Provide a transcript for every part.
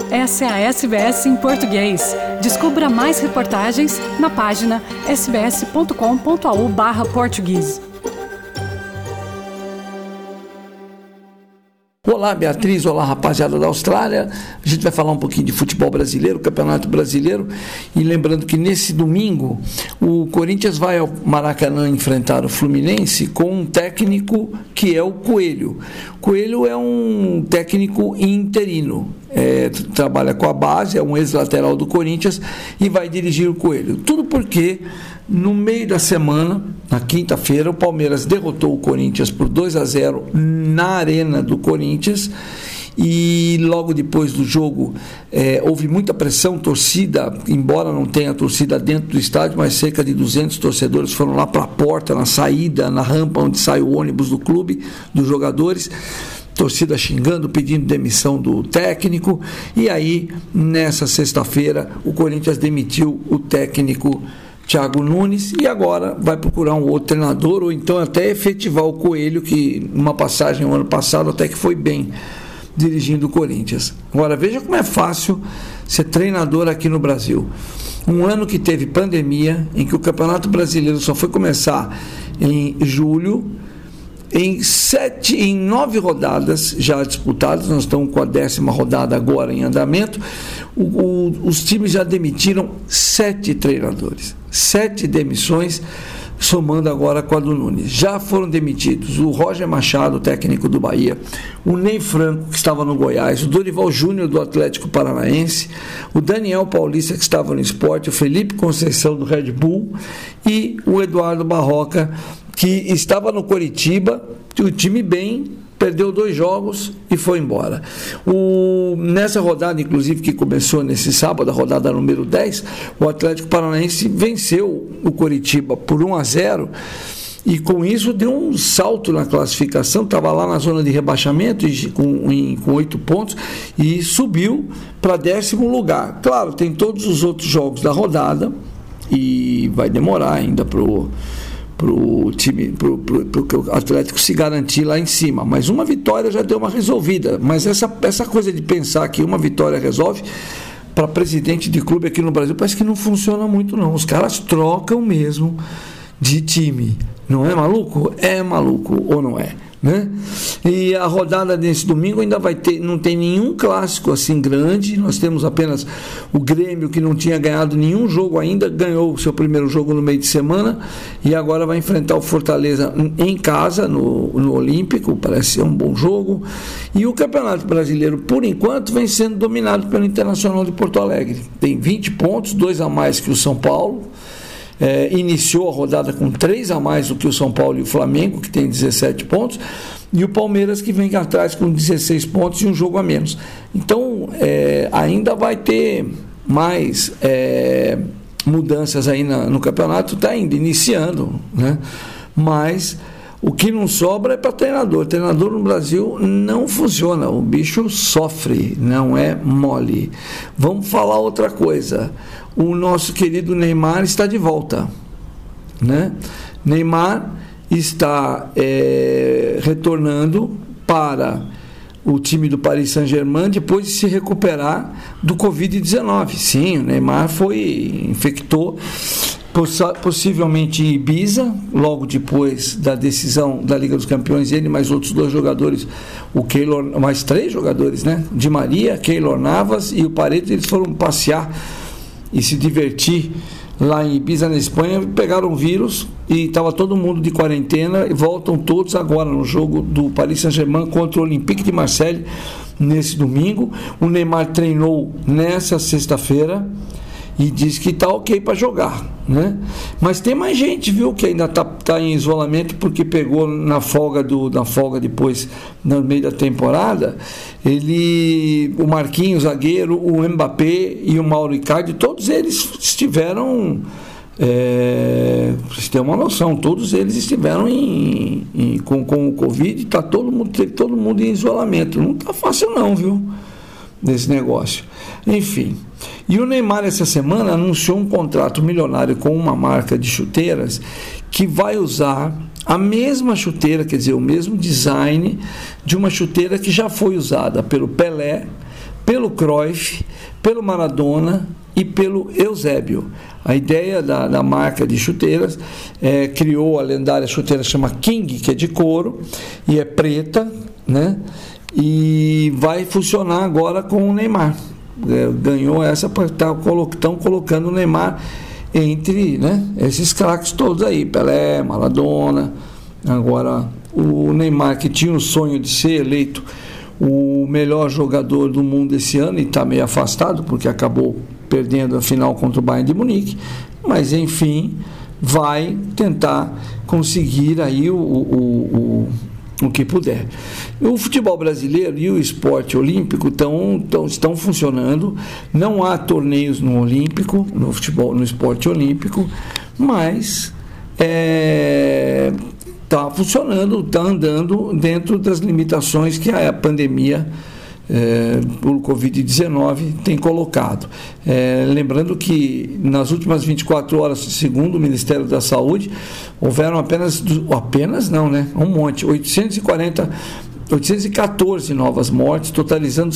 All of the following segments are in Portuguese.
Essa é a SBS em português. Descubra mais reportagens na página sbs.com.au/português. Olá, Beatriz. Olá, rapaziada da Austrália. A gente vai falar um pouquinho de futebol brasileiro, Campeonato Brasileiro. E lembrando que nesse domingo, o Corinthians vai ao Maracanã enfrentar o Fluminense com um técnico que é o Coelho. Coelho é um técnico interino. Trabalha com a base, é um ex-lateral do Corinthians e vai dirigir o Coelho. Tudo porque no meio da semana, na quinta-feira, o Palmeiras derrotou o Corinthians por 2-0 na arena do Corinthians e logo depois do jogo houve muita pressão, torcida, embora não tenha torcida dentro do estádio, mas cerca de 200 torcedores foram lá para a porta, na saída, na rampa onde sai o ônibus do clube, dos jogadores, torcida xingando, pedindo demissão do técnico. E aí, nessa sexta-feira, o Corinthians demitiu o técnico Thiago Nunes e agora vai procurar um outro treinador ou então até efetivar o Coelho, que numa passagem no ano passado até que foi bem dirigindo o Corinthians. Agora veja como é fácil ser treinador aqui no Brasil. Um ano que teve pandemia, em que o Campeonato Brasileiro só foi começar em julho. Em 9 rodadas já disputadas, nós estamos com a 10ª rodada agora em andamento, os times já demitiram 7 treinadores, 7 demissões, somando agora com a do Nunes. Já foram demitidos o Roger Machado, técnico do Bahia, o Ney Franco, que estava no Goiás, o Dorival Júnior, do Atlético Paranaense, o Daniel Paulista, que estava no Sport, o Felipe Conceição, do Red Bull, e o Eduardo Barroca, que estava no Coritiba, o time bem, perdeu 2 jogos e foi embora. Nessa rodada, inclusive, que começou nesse sábado, a rodada número 10, o Atlético Paranaense venceu o Coritiba por 1-0 e com isso deu um salto na classificação, estava lá na zona de rebaixamento com 8 pontos e subiu para 10º lugar. Claro, tem todos os outros jogos da rodada e vai demorar ainda para o Atlético se garantir lá em cima, mas uma vitória já deu uma resolvida. Mas essa coisa de pensar que uma vitória resolve, para presidente de clube aqui no Brasil, parece que não funciona muito não. Os caras trocam mesmo de time, não é maluco? É maluco ou não é? Né? E a rodada desse domingo ainda vai ter, não tem nenhum clássico assim grande, nós temos apenas o Grêmio, que não tinha ganhado nenhum jogo ainda, ganhou o seu primeiro jogo no meio de semana e agora vai enfrentar o Fortaleza em casa, no Olímpico, parece ser um bom jogo. E o Campeonato Brasileiro, por enquanto, vem sendo dominado pelo Internacional de Porto Alegre, tem 20 pontos, 2 a mais que o São Paulo. Iniciou a rodada com 3 a mais do que o São Paulo e o Flamengo, que tem 17 pontos, e o Palmeiras, que vem atrás com 16 pontos e um jogo a menos. Então ainda vai ter mais mudanças aí no campeonato, está ainda iniciando, né? Mas o que não sobra é para treinador. Treinador no Brasil não funciona, o bicho sofre, não é mole. Vamos falar outra coisa. O nosso querido Neymar está de volta, né? Neymar está retornando para o time do Paris Saint-Germain depois de se recuperar do Covid-19. Sim, o Neymar infectou possivelmente em Ibiza, logo depois da decisão da Liga dos Campeões, ele mais outros 2 jogadores, mais 3 jogadores, né? Di Maria, Keylor Navas e o Paredes, eles foram passear e se divertir lá em Ibiza, na Espanha, pegaram o vírus e estava todo mundo de quarentena e voltam todos agora no jogo do Paris Saint-Germain contra o Olympique de Marseille nesse domingo. O Neymar treinou nessa sexta-feira e diz que está ok para jogar, né? Mas tem mais gente, viu, que ainda tá em isolamento porque pegou na folga depois, no meio da temporada. O Marquinhos, zagueiro, o Mbappé e o Mauro Icardi, todos eles estiveram, você tem uma noção, todos eles estiveram com o Covid, teve todo mundo em isolamento. Não está fácil não, viu, desse negócio. Enfim. E o Neymar, essa semana, anunciou um contrato milionário com uma marca de chuteiras que vai usar a mesma chuteira, quer dizer, o mesmo design de uma chuteira que já foi usada pelo Pelé, pelo Cruyff, pelo Maradona e pelo Eusébio. A ideia da marca de chuteiras criou a lendária chuteira chama King, que é de couro e é preta, né? E vai funcionar agora com o Neymar. Ganhou essa, estão colocando o Neymar entre, né, esses craques todos aí, Pelé, Maradona. Agora o Neymar, que tinha o sonho de ser eleito o melhor jogador do mundo esse ano e está meio afastado porque acabou perdendo a final contra o Bayern de Munique, mas enfim, vai tentar conseguir aí o que puder. O futebol brasileiro e o esporte olímpico estão funcionando. Não há torneios no Olímpico, no esporte olímpico, mas está funcionando, está andando dentro das limitações que a pandemia por Covid-19 tem colocado. Lembrando que nas últimas 24 horas, segundo o Ministério da Saúde, houveram apenas não, né? Um monte, 814 novas mortes, totalizando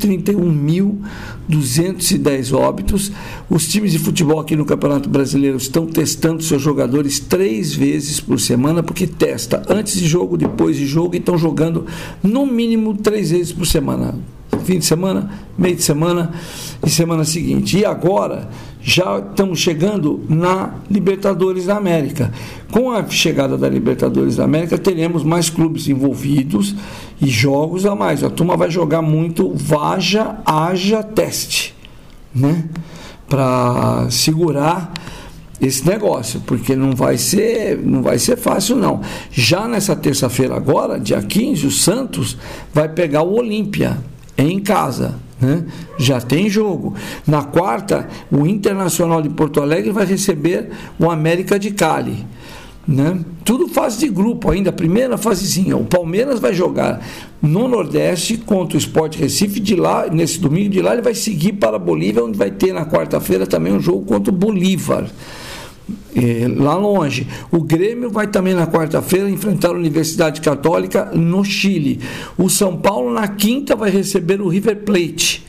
131.210 óbitos. Os times de futebol aqui no Campeonato Brasileiro estão testando seus jogadores 3 vezes por semana, porque testa antes de jogo, depois de jogo, e estão jogando no mínimo 3 vezes por semana. Fim de semana, meio de semana e semana seguinte. E agora já estamos chegando na Libertadores da América. Com a chegada da Libertadores da América, teremos mais clubes envolvidos e jogos a mais. A turma vai jogar muito haja teste, né? Para segurar esse negócio, porque não vai ser fácil não. Já nessa terça-feira agora, dia 15, o Santos vai pegar o Olímpia em casa, né? Já tem jogo. Na quarta, o Internacional de Porto Alegre vai receber o América de Cali, né? Tudo fase de grupo ainda, primeira fasezinha. O Palmeiras vai jogar no Nordeste contra o Sport Recife. De lá, nesse domingo, de lá ele vai seguir para a Bolívia, onde vai ter na quarta-feira também um jogo contra o Bolívar, lá longe. O Grêmio vai também na quarta-feira enfrentar a Universidade Católica no Chile. O São Paulo na quinta vai receber o River Plate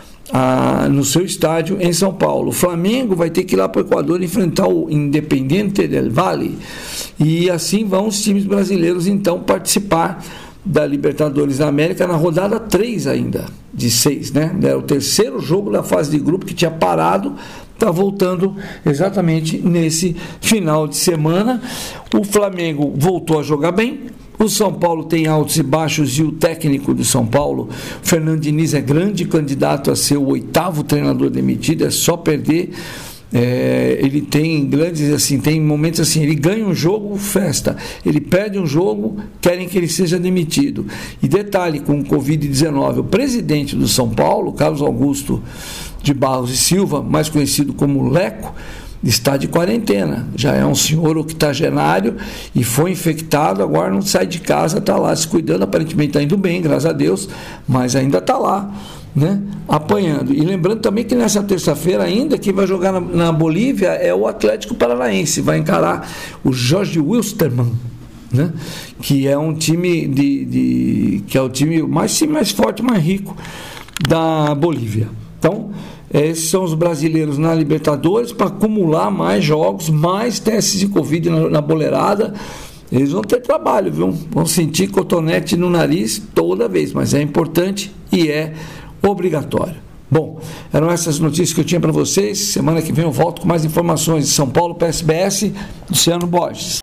no seu estádio em São Paulo. O Flamengo vai ter que ir lá para o Equador enfrentar o Independiente del Valle. E assim vão os times brasileiros então participar da Libertadores da América na rodada 3 ainda, de 6, né? É o terceiro jogo da fase de grupo que tinha parado, está voltando exatamente nesse final de semana. O Flamengo voltou a jogar bem. O São Paulo tem altos e baixos e o técnico do São Paulo, Fernando Diniz, é grande candidato a ser o 8º treinador demitido, é só perder. Ele tem tem momentos assim, ele ganha um jogo, festa, ele perde um jogo, querem que ele seja demitido. E detalhe, com o Covid-19, o presidente do São Paulo, Carlos Augusto de Barros e Silva, mais conhecido como Leco, está de quarentena. Já é um senhor octogenário e foi infectado, agora não sai de casa, está lá se cuidando, aparentemente está indo bem, graças a Deus, mas ainda está lá, né, apanhando. E lembrando também que nessa terça-feira ainda, quem vai jogar na Bolívia é o Atlético Paranaense, vai encarar o Jorge Wilstermann, né, que é um time que é o time mais forte, mais rico da Bolívia. Então, esses são os brasileiros na Libertadores, para acumular mais jogos, mais testes de Covid na boleirada. Eles vão ter trabalho, viu? Vão sentir cotonete no nariz toda vez, mas é importante e é obrigatório. Bom, eram essas notícias que eu tinha para vocês. Semana que vem eu volto com mais informações de São Paulo, PSBS, Luciano Borges.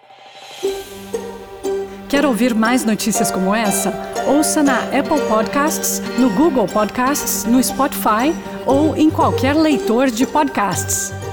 Quer ouvir mais notícias como essa? Ouça na Apple Podcasts, no Google Podcasts, no Spotify ou em qualquer leitor de podcasts.